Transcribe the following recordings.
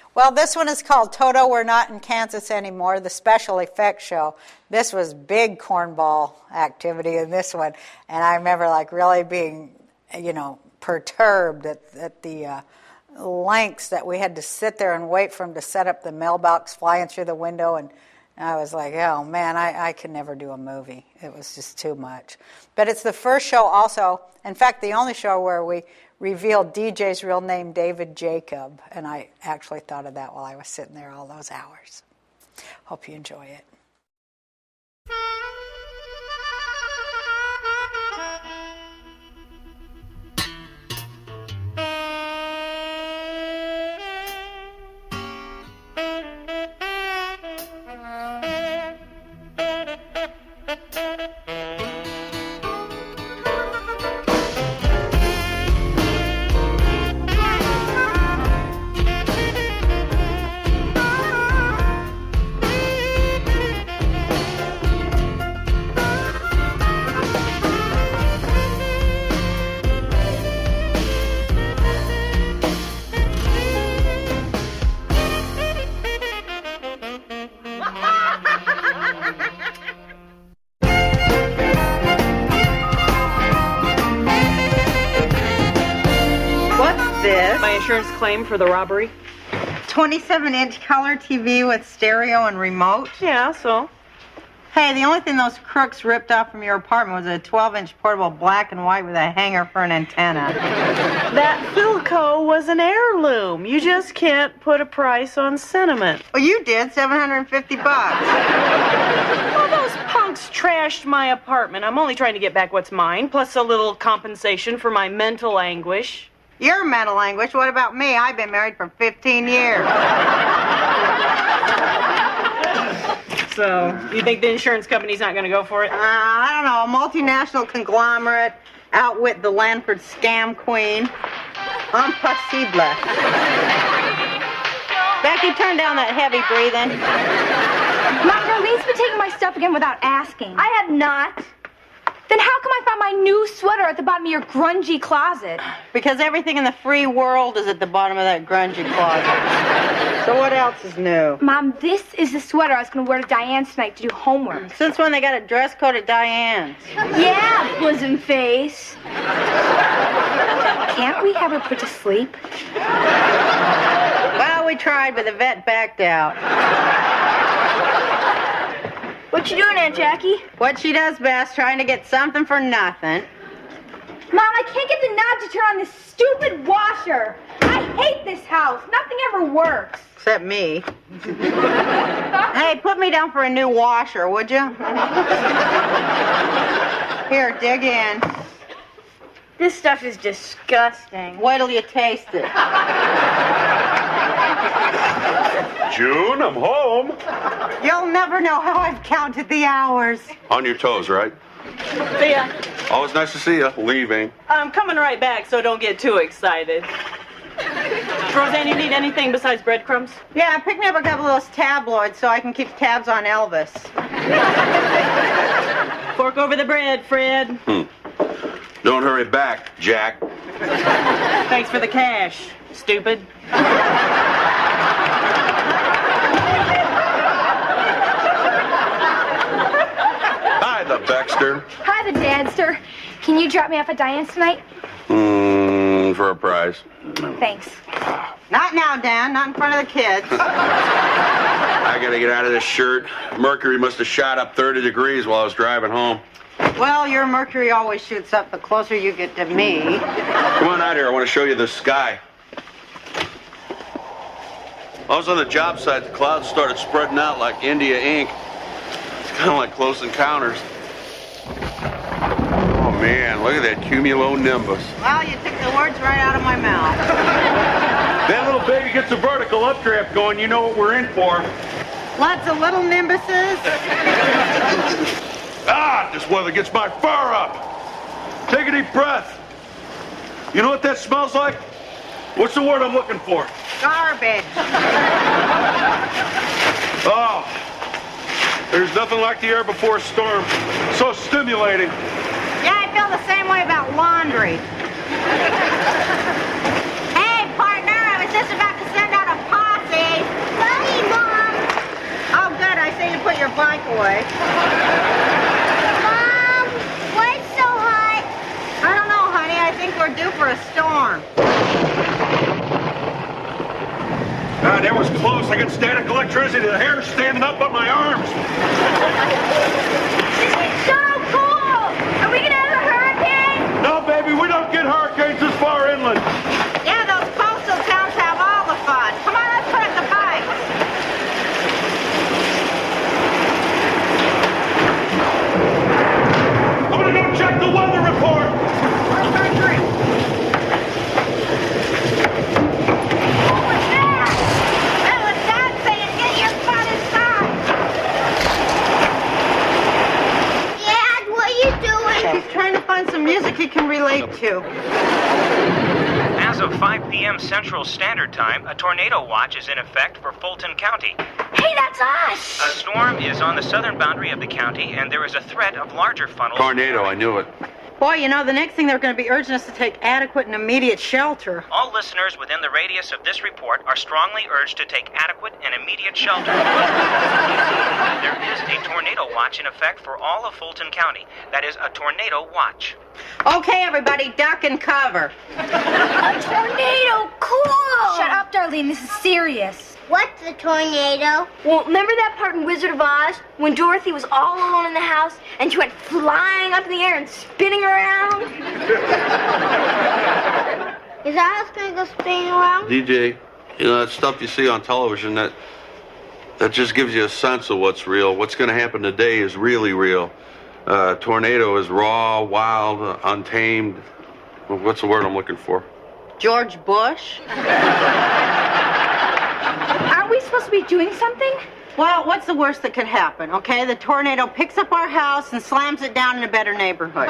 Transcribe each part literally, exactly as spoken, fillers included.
Well, this one is called Toto, We're Not in Kansas Anymore, the special effects show. This was big cornball activity in this one, and I remember like really being, you know, perturbed at, at the uh, lengths that we had to sit there and wait for him to set up the mailbox flying through the window, and I was like, oh man, I, I could never do a movie. It was just too much. But it's the first show also, in fact, the only show where we revealed D J's real name, David Jacob, and I actually thought of that while I was sitting there all those hours. Hope you enjoy it. Insurance claim for the robbery? twenty-seven inch color T V with stereo and remote? Yeah, so? Hey, the only thing those crooks ripped off from your apartment was a twelve inch portable black and white with a hanger for an antenna. That Philco was an heirloom. You just can't put a price on sentiment. Well, you did, seven hundred fifty bucks. Well, those punks trashed my apartment. I'm only trying to get back what's mine, plus a little compensation for my mental anguish. Your mental anguish? What about me? I've been married for fifteen years. So, you think the insurance company's not going to go for it? Uh, I don't know. A multinational conglomerate outwit the Lanford scam queen. Impossible. Becky, turn down that heavy breathing. Mom, Darlene's been taking my stuff again without asking. I have not. Then how come I found my new sweater at the bottom of your grungy closet? Because everything in the free world is at the bottom of that grungy closet. So what else is new? Mom, this is the sweater I was going to wear to Diane's tonight to do homework. Since when they got a dress code at Diane's? Yeah, bosom face. Can't we have her put to sleep? Well, we tried, but the vet backed out. What you doing, Aunt Jackie? What she does best, trying to get something for nothing. Mom, I can't get the knob to turn on this stupid washer. I hate this house. Nothing ever works. Except me. Hey, put me down for a new washer, would you? Here, dig in. This stuff is disgusting. Wait till you taste it. June, I'm home. You'll never know how I've counted the hours. On your toes, right? See ya. Always nice to see you. Leaving. I'm coming right back, so don't get too excited. Roseanne, you need anything besides breadcrumbs? Yeah, pick me up a couple of those tabloids so I can keep tabs on Elvis. Fork over the bread, Fred. Hmm. Don't hurry back, Jack. Thanks for the cash, stupid. Hi, the Baxter. Hi, the Dadster. Can you drop me off at Diane's tonight? Mm, for a price. Thanks. Not now, Dan. Not in front of the kids. I gotta get out of this shirt. Mercury must have shot up thirty degrees while I was driving home. Well, your mercury always shoots up the closer you get to me. Come on out here. I want to show you the sky. I was on the job site. The clouds started spreading out like India ink. It's kind of like Close Encounters. Oh, man. Look at that cumulonimbus. Well, you took the words right out of my mouth. That little baby gets a vertical updraft going. You know what we're in for. Lots of little nimbuses. Ah, this weather gets my fur up. Take a deep breath. You know what that smells like? What's the word I'm looking for? Garbage. Oh, there's nothing like the air before a storm. So stimulating. Yeah, I feel the same way about laundry. Hey, partner, I was just about to send out a posse away. Mom, why it's so hot? I don't know, honey. I think we're due for a storm. God, that was close. I got static electricity. The hair's standing up on my arms. This is so cool! Are we gonna have a hurricane? No, baby, we don't get hurricanes this far inland. Yeah, those coastal towns have all the fun. Come on, let's put up the bikes. I'm gonna go check the weather report. Where's our drink? What was that? That was Dad saying, get your butt inside. Dad, what are you doing? He's trying to find some music he can relate to. As of five p.m. Central Standard Time, a tornado watch is in effect for Fulton County. Hey, that's us! A storm is on the southern boundary of the county, and there is a threat of larger funnels. Tornado, I knew it. Boy, you know, the next thing they're going to be urging us to take adequate and immediate shelter. All listeners within the radius of this report are strongly urged to take adequate and immediate shelter. There is a tornado watch in effect for all of Fulton County. That is a tornado watch. Okay, everybody, duck and cover. A tornado! Cool! Shut up, Darlene. This is serious. What's a tornado? Well, remember that part in Wizard of Oz when Dorothy was all alone in the house and she went flying up in the air and spinning around? Is our house gonna go spinning around? D J, you know, that stuff you see on television, that that just gives you a sense of what's real. What's going to happen today is really real. Uh, tornado is raw, wild, uh, untamed. Well, what's the word I'm looking for? George Bush? Aren't we supposed to be doing something? Well, what's the worst that could happen, okay? The tornado picks up our house and slams it down in a better neighborhood.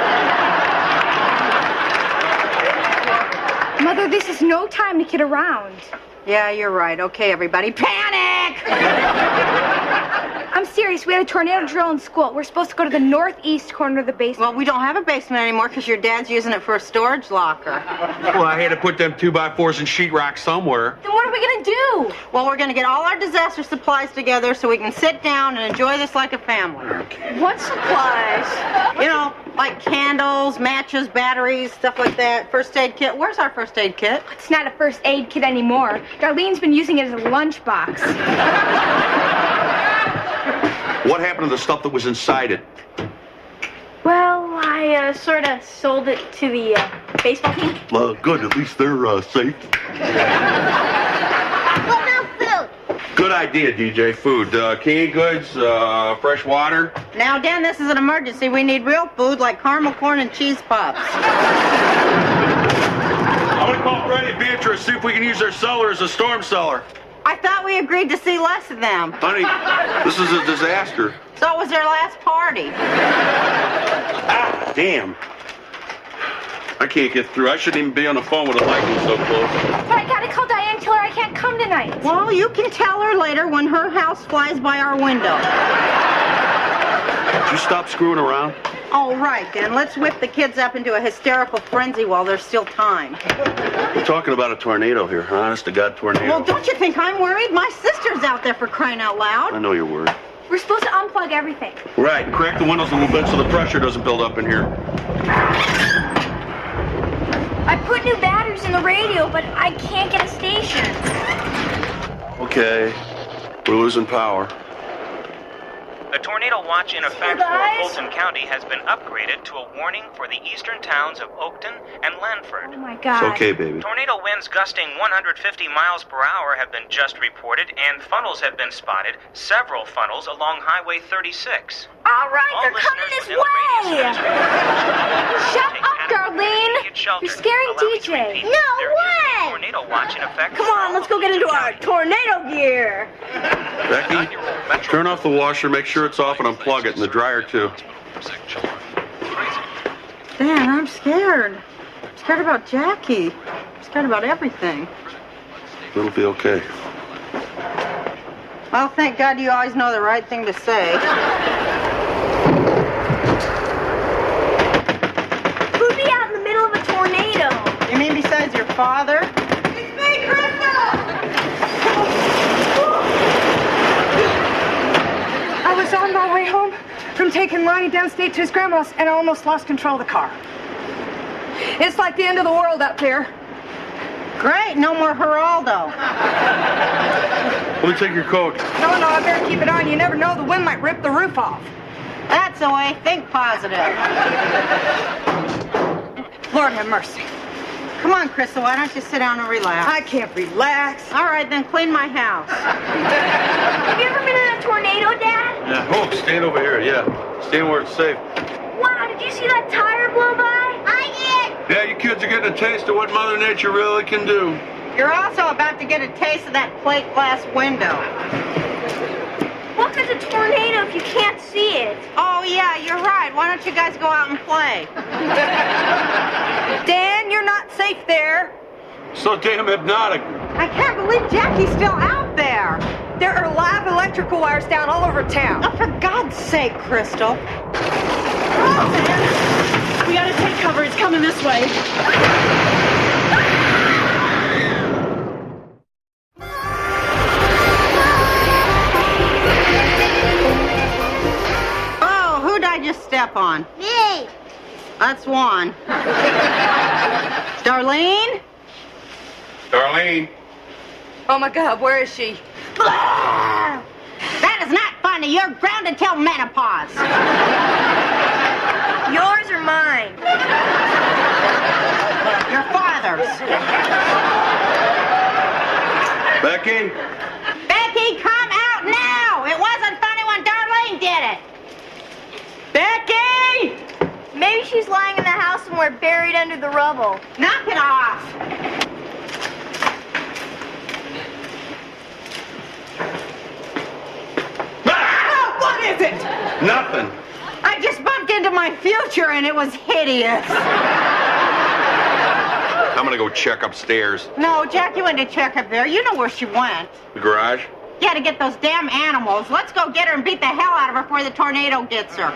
Mother, this is no time to kid around. Yeah, you're right. Okay, everybody, panic! I'm serious. We had a tornado drill in school. We're supposed to go to the northeast corner of the basement. Well, we don't have a basement anymore because your dad's using it for a storage locker. Well, I had to put them two by fours and sheetrock somewhere. Then what are we going to do? Well, we're going to get all our disaster supplies together so we can sit down and enjoy this like a family. What supplies? You know, like candles, matches, batteries, stuff like that. First aid kit. Where's our first aid kit? It's not a first aid kit anymore. Darlene's been using it as a lunchbox. What happened to the stuff that was inside it? Well, I uh, sort of sold it to the uh, baseball team. Well, good. At least they're uh, safe. What about food? Good idea, D J. Food. Uh, canned goods, uh, fresh water. Now, Dan, this is an emergency. We need real food like caramel corn and cheese puffs. I'm gonna call Freddie and Beatrice, see if we can use their cellar as a storm cellar. I thought we agreed to see less of them. Honey, this is a disaster. So it was their last party. Ah, damn. I can't get through. I shouldn't even be on the phone with the lightning so close. But I gotta call Diane and tell her I can't come tonight. Well, you can tell her later when her house flies by our window. Did you stop screwing around? All right, then. Let's whip the kids up into a hysterical frenzy while there's still time. You're talking about a tornado here. Honest to God, tornado. Well, don't you think I'm worried? My sister's out there for crying out loud. I know you're worried. We're supposed to unplug everything. Right. Crack the windows a little bit so the pressure doesn't build up in here. I put new batteries in the radio, but I can't get a station. Okay. We're losing power. The tornado watch in effect for Fulton County has been upgraded to a warning for the eastern towns of Oakton and Lanford. Oh, my God. It's okay, baby. Tornado winds gusting one hundred fifty miles per hour have been just reported, and funnels have been spotted, several funnels along Highway thirty-six. All right, All they're coming listeners this within the radius way. of this Shut take up, adequate Darlene. immediate shelter. You're scaring Allow me D to J. repeat, No there is way. a tornado watch in effect. Come on, let's go get into our tornado gear. Becky, turn off the washer, make sure it's off, and unplug it, and the dryer, too. Dan, I'm scared. I'm scared about Jackie. I'm scared about everything. It'll be okay. Well, thank God you always know the right thing to say. Who'd be out in the middle of a tornado? You mean besides your father? It's me, Crystal! I was on Johnny downstate to his grandma's and I almost lost control of the car. It's like the end of the world up there. Great, no more Geraldo. Let me take your coat. No, no, I better keep it on. You never know, the wind might rip the roof off. That's the way. Think positive. Lord have mercy. Come on, Crystal, why don't you sit down and relax? I can't relax. All right, then clean my house. Have you ever been in a tornado, Dad? Yeah. Oh, stand over here. Yeah. Stand where it's safe. Wow, did you see that tire blow by? I did. Yeah, you kids are getting a taste of what Mother Nature really can do. You're also about to get a taste of that plate glass window. What good's a tornado if you can't see it? Oh, yeah, you're right. Why don't you guys go out and play? Dan, you're not safe there. So damn hypnotic. I can't believe Jackie's still out there. There are live electrical wires down all over town. Oh, for God's sake, Crystal. We gotta take cover. It's coming this way. Oh, who'd I just step on? Me. That's one. Darlene? Darlene. Oh, my God, where is she? That is not funny. You're grounded till menopause. Yours or mine? Your father's. Becky? Becky, come out now. It wasn't funny when Darlene did it. Becky! Maybe she's lying in the house somewhere buried under the rubble. Knock it off. Oh, what is it? Nothing. I just bumped into my future and it was hideous. I'm gonna go check upstairs. No, Jackie went to check up there. You know where she went. The garage? Yeah, to get those damn animals. Let's go get her and beat the hell out of her before the tornado gets her.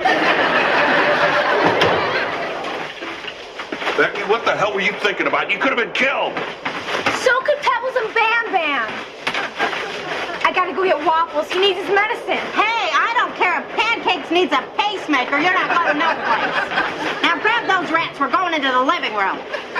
Becky, what the hell were you thinking about? You could have been killed. So could Pebbles and Bam Bam. I gotta go get Waffles. He needs his medicine. Hey, I don't care if Pancakes needs a pacemaker. You're not going no place. Now grab those rats. We're going into the living room.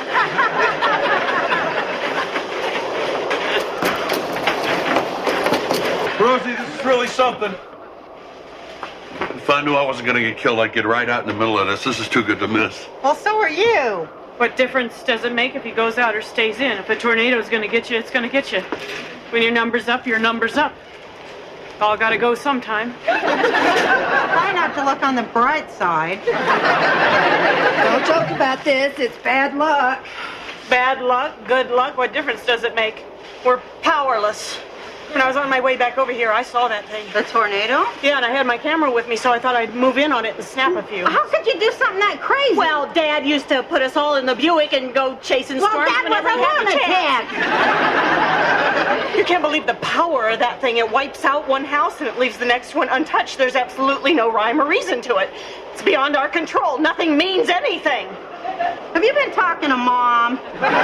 Rosie, this is really something. If I knew I wasn't gonna get killed, I'd get right out in the middle of this. This is too good to miss. Well, so are you. What difference does it make if he goes out or stays in? If a tornado's gonna get you, it's gonna get you. When your number's up, your number's up. All gotta go sometime. Try not to look on the bright side. Don't joke about this. It's bad luck. Bad luck, good luck, what difference does it make? We're powerless. When I was on my way back over here, I saw that thing. The tornado? Yeah, and I had my camera with me, so I thought I'd move in on it and snap a few. How could you do something that crazy? Well, Dad used to put us all in the Buick and go chasing well, storms Dad whenever was a he had the lunatic. chance. You can't believe the power of that thing. It wipes out one house and it leaves the next one untouched. There's absolutely no rhyme or reason to it. It's beyond our control. Nothing means anything. Have you been talking to Mom?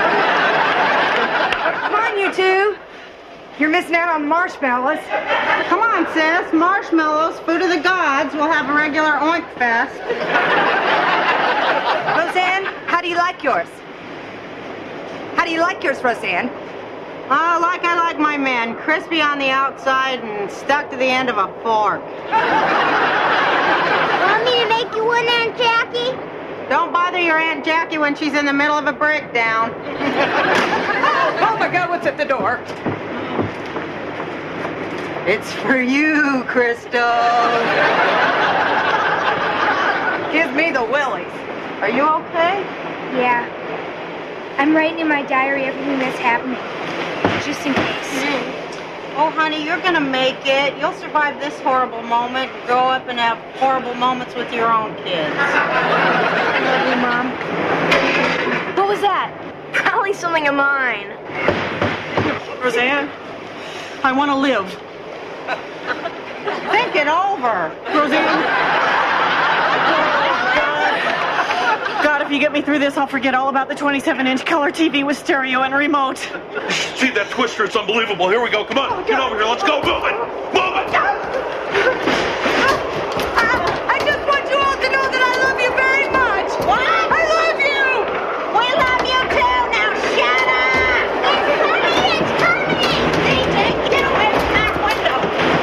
Come on, you two. You're missing out on marshmallows. Come on, sis. Marshmallows, food of the gods. We'll have a regular oink fest. Roseanne, how do you like yours? How do you like yours, Roseanne? Uh, like I like my men. Crispy on the outside and stuck to the end of a fork. Want me to make you one, Aunt Jackie? Don't bother your Aunt Jackie when she's in the middle of a breakdown. Oh, my God, what's at the door? It's for you, Crystal. Give me the willies. Are you okay? Yeah. I'm writing in my diary everything that's happening. Just in case. Oh, honey, you're gonna make it. You'll survive this horrible moment and grow up and have horrible moments with your own kids. I love you, Mom. What was that? Probably something of mine. Roseanne, I want to live. Think it over. Roseanne. God. God, if you get me through this, I'll forget all about the twenty-seven inch color T V with stereo and remote. See that twister? It's unbelievable. Here we go. Come on. Get over here. Let's go. Move it. Move it. I just want you all What? I love you! We love you too! Now shut up! It's coming! It's coming! C J, get away from that window!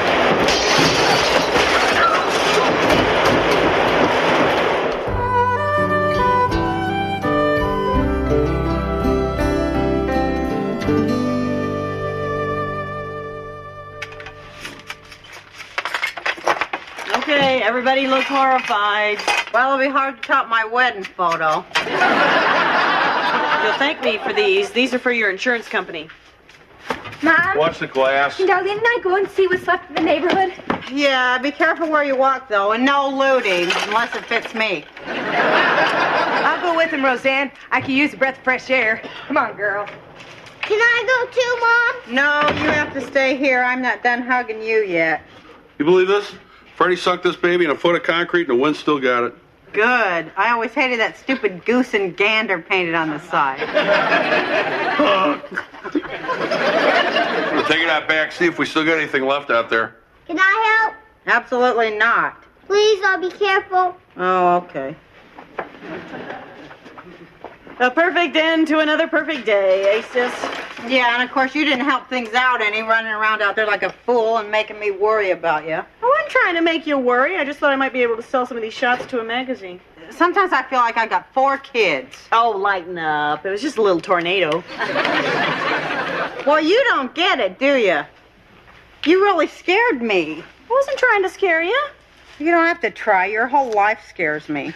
Okay, everybody look horrified. Well, it'll be hard to top my wedding photo. You'll thank me for these. These are for your insurance company. Mom, Watch the glass. can Darlene and I go and see what's left of the neighborhood? Yeah, be careful where you walk, though, and no looting, unless it fits me. I'll go with him, Roseanne. I could use a breath of fresh air. Come on, girl. Can I go too, Mom? No, you have to stay here. I'm not done hugging you yet. You believe this? Freddie sucked this baby in a foot of concrete and the wind still got it. Good. I always hated that stupid goose and gander painted on the side. We'll take it out back, see if we still got anything left out there. Can I help? Absolutely not. Please, I'll be careful. Oh, okay. A perfect end to another perfect day, eh, sis? Yeah, and of course you didn't help things out any, running around out there like a fool and making me worry about you. I wasn't trying to make you worry. I just thought I might be able to sell some of these shots to a magazine. Sometimes I feel like I got four kids. Oh, lighten up. It was just a little tornado. Well, you don't get it, do you? You really scared me. I wasn't trying to scare you. You don't have to try. Your whole life scares me.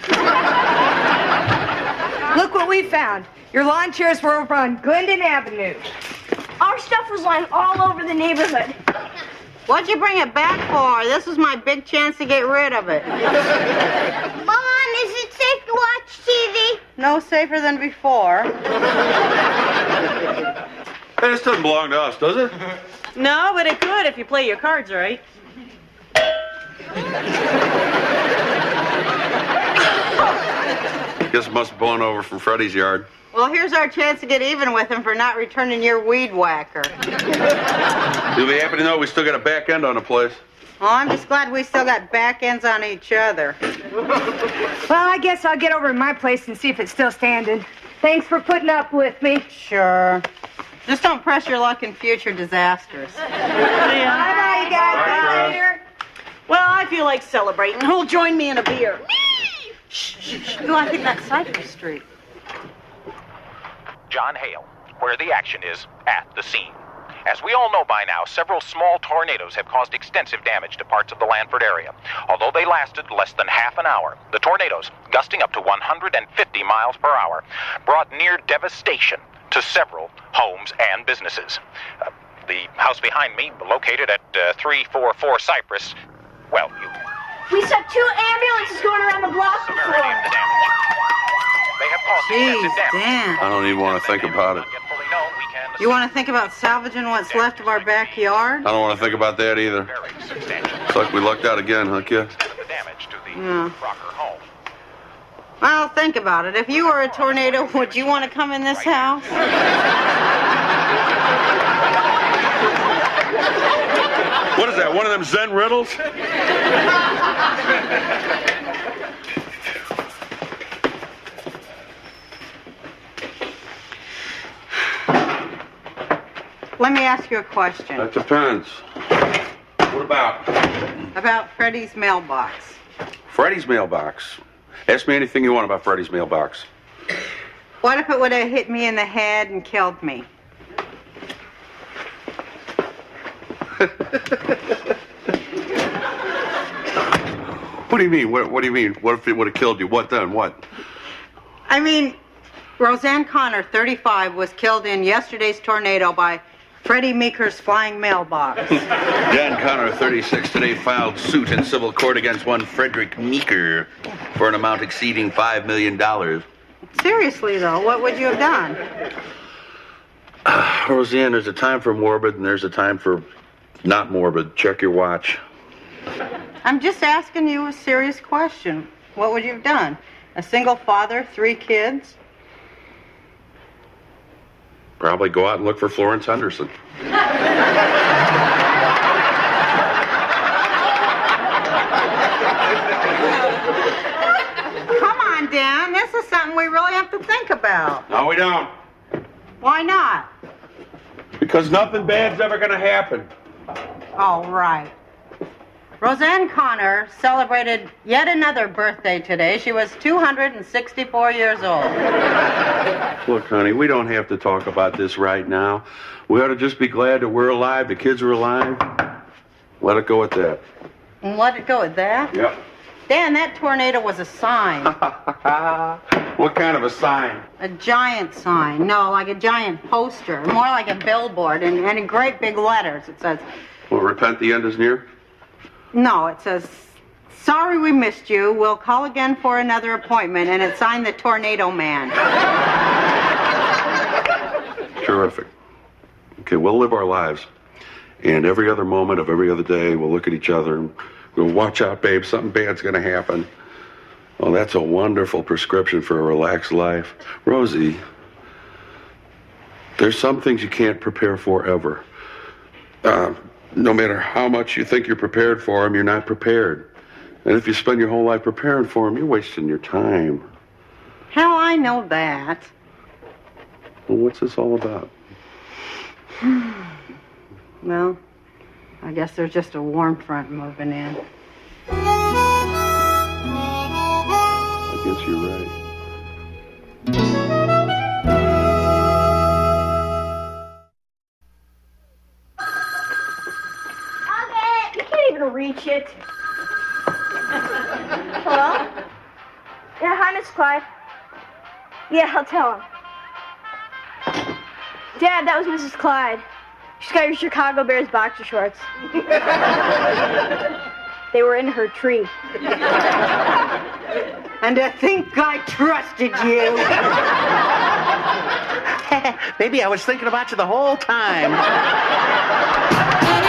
Look what we found. Your lawn chairs were over on Glendon Avenue. Our stuff was lying all over the neighborhood. What'd you bring it back for? This was my big chance to get rid of it. Mom, is it safe to watch T V? No safer than before. Hey, this doesn't belong to us, does it? No, but it could if you play your cards right. Guess it must have blown over from Freddie's yard. Well, here's our chance to get even with him for not returning your weed whacker. You'll be happy to know we still got a back end on the place. Well, I'm just glad we still got back ends on each other. Well, I guess I'll get over to my place and see if it's still standing. Thanks for putting up with me. Sure. Just don't press your luck in future disasters. Bye-bye, you guys. Bye later. Well, I feel like celebrating. Who'll join me in a beer? Shh, shh, shh. No, I think that's Cypress Street. John Hale, where the action is at the scene. As we all know by now, several small tornadoes have caused extensive damage to parts of the Lanford area. Although they lasted less than half an hour, the tornadoes, gusting up to one hundred fifty miles per hour, brought near devastation to several homes and businesses. Uh, the house behind me, located at uh, three forty-four Cypress, well, you... We saw two ambulances going around the block before. severity of the damage. They have caused Jeez, extensive damage. Dan. I don't even want to think about it. You want to think about salvaging what's left of our backyard? I don't want to think about that either. It's like we lucked out again, huh, kid? Damage to the Yeah. Crocker home. Well, think about it. If you were a tornado, would you want to come in this house? What is that, one of them Zen riddles? Let me ask you a question. That depends. What about? About Freddie's mailbox. Freddie's mailbox. Ask me anything you want about Freddie's mailbox. What if it would have hit me in the head and killed me? What do you mean? What, what do you mean? What if it would have killed you? What then? What? I mean, Roseanne Connor, thirty-five, was killed in yesterday's tornado by Freddie Meeker's flying mailbox. John Connor, thirty-six, today filed suit in civil court against one Frederick Meeker for an amount exceeding five million dollars. Seriously, though, what would you have done? Uh, Roseanne, there's a time for morbid and there's a time for not morbid. Check your watch. I'm just asking you a serious question. What would you have done? A single father, three kids? Probably go out and look for Florence Henderson. Come on, Dan. This is don't. Why not? Because nothing bad's ever going to happen. Oh, right. Roseanne Connor celebrated yet another birthday today. She was two hundred sixty-four years old. Look, honey, we don't have to talk about this right now. We ought to just be glad that we're alive, the kids are alive. Let it go at that. And let it go at that? Yep. Dan, that tornado was a sign. What kind of a sign? A giant sign. No, like a giant poster. More like a billboard, and, and in great big letters it says... Well, repent, the end is near? No, it says, sorry we missed you. We'll call again for another appointment. And it's signed the Tornado Man. Terrific. Okay, we'll live our lives. And every other moment of every other day, we'll look at each other and we'll watch out, babe. Something bad's going to happen. Well, that's a wonderful prescription for a relaxed life. Rosie, there's some things you can't prepare for ever. Uh, no matter how much you think you're prepared for them, you're not prepared. And if you spend your whole life preparing for them, you're wasting your time. Hell, I know that. Well, what's this all about? Well, I guess there's just a warm front moving in. I guess you're right. You can't even reach it. Hello? Yeah, hi, Miss Clyde. Yeah, I'll tell him. Dad, that was Missus Clyde. She's got your Chicago Bears boxer shorts. They were in her tree. And to think I trusted you. Baby, I was thinking about you the whole time.